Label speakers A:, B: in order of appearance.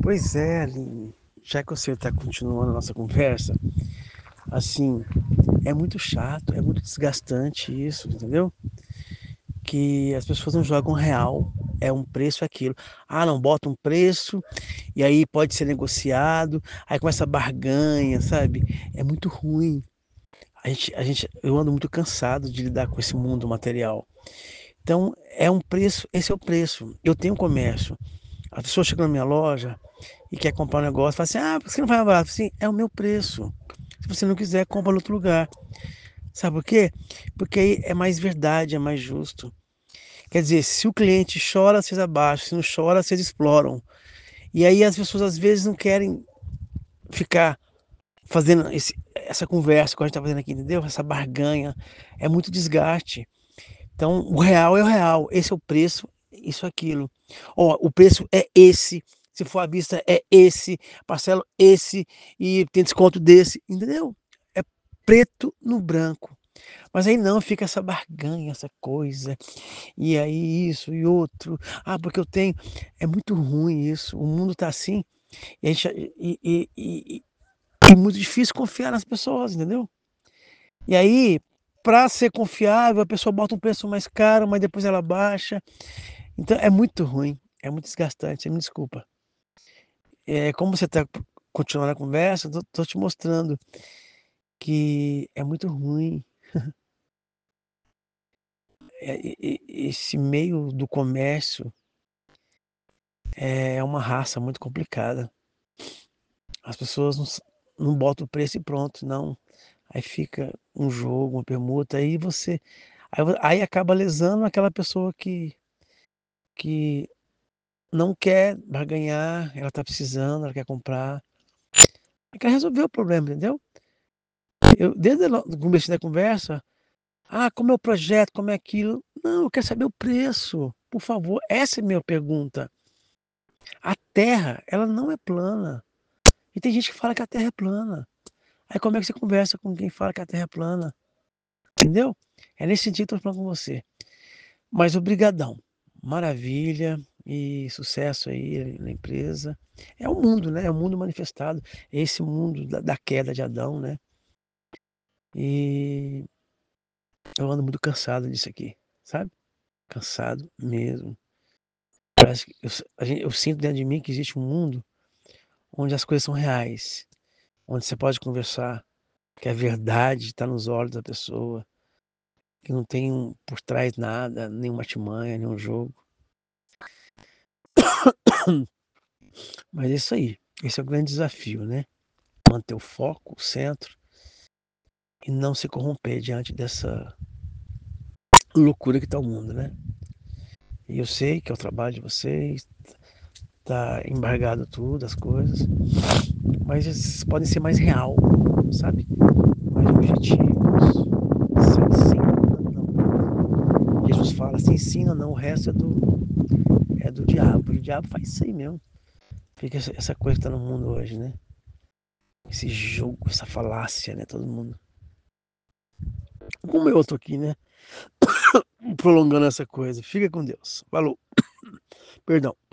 A: Pois é, Aline, já que você está continuando a nossa conversa, assim, é muito chato, é muito desgastante isso, entendeu? Que as pessoas não jogam real, é um preço aquilo. Ah, não, bota um preço e aí pode ser negociado, aí começa a barganha, sabe? É muito ruim. Eu ando muito cansado de lidar com esse mundo material. Então, é um preço, esse é o preço. Eu tenho comércio. A pessoa chega na minha loja e quer comprar um negócio, fala assim: ah, por que você não vai mais barato? Assim, é o meu preço. Se você não quiser, compra em outro lugar. Sabe por quê? Porque aí é mais verdade, é mais justo. Quer dizer, se o cliente chora, vocês abaixam. Se não chora, vocês exploram. E aí as pessoas às vezes não querem ficar fazendo essa conversa que a gente está fazendo aqui, entendeu? Essa barganha. É muito desgaste. Então, o real é o real. Esse é o preço, isso, aquilo. Ó, o preço é esse. Se for à vista, é esse. Parcelo esse. E tem desconto desse. Entendeu? É preto no branco. Mas aí não, fica essa barganha, essa coisa. E aí isso e outro. Ah, porque eu tenho. É muito ruim isso. O mundo tá assim. E, a gente, e muito difícil confiar nas pessoas, entendeu? E aí, para ser confiável, a pessoa bota um preço mais caro, mas depois ela baixa. Então é muito ruim, é muito desgastante, você me desculpa. Como você está continuando a conversa, eu tô te mostrando que é muito ruim. Esse meio do comércio é uma raça muito complicada. As pessoas não botam o preço e pronto, não. Aí fica um jogo, uma permuta, aí acaba lesando aquela pessoa que não quer barganhar, ela tá precisando, ela quer comprar. Ela quer resolver o problema, entendeu? Desde o começo da conversa, como é o projeto, como é aquilo? Não, eu quero saber o preço, por favor. Essa é a minha pergunta. A Terra, ela não é plana. E tem gente que fala que a Terra é plana. Aí como é que você conversa com quem fala que a Terra é plana? Entendeu? É nesse sentido que eu tô falando com você. Mas obrigadão. Maravilha e sucesso aí na empresa. É o mundo, né? É o mundo manifestado. É esse mundo da queda de Adão, né? E eu ando muito cansado disso aqui, sabe? Cansado mesmo. Parece que eu sinto dentro de mim que existe um mundo onde as coisas são reais, onde você pode conversar, que a verdade está nos olhos da pessoa, que não tem por trás nada, nenhuma artimanha, nenhum jogo. Mas é isso aí. Esse é o grande desafio, né? Manter o foco, o centro e não se corromper diante dessa loucura que está o mundo, né? E eu sei que é o trabalho de vocês, tá embargado tudo, as coisas, mas eles podem ser mais real, sabe? Mais objetivos. Se ensina, não. Jesus fala, se ensina, não, o resto é do diabo. E o diabo faz isso aí mesmo. Fica essa coisa que tá no mundo hoje, né? Esse jogo, essa falácia, né? Todo mundo. Como eu tô aqui, né? Prolongando essa coisa. Fica com Deus. Falou. Perdão.